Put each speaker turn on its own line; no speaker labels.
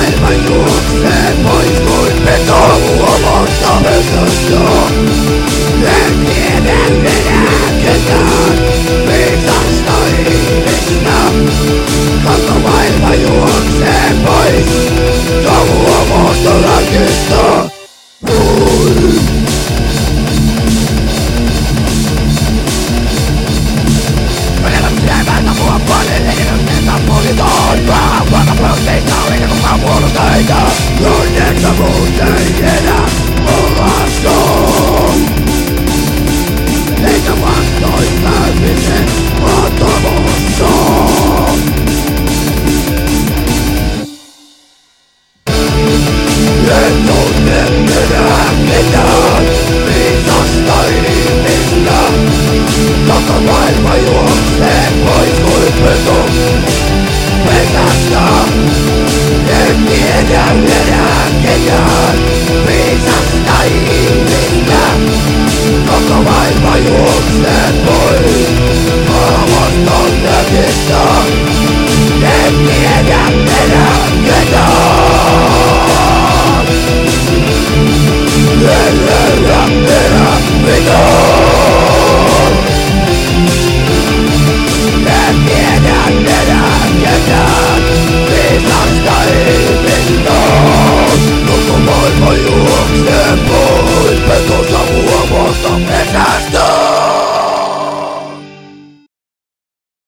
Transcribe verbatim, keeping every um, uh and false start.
maailma juoksee pois kuin peto omasta vetästä. En tiedä enää ketään viisasta ihmistä. Koko maailma juoksee pois savu omasta väkistä. Onneksi muuten ei enää olaston. Eikä vastoinkäymisen antamusta. En tunne enää ketään viisasta ihmistä. Koko maailma juo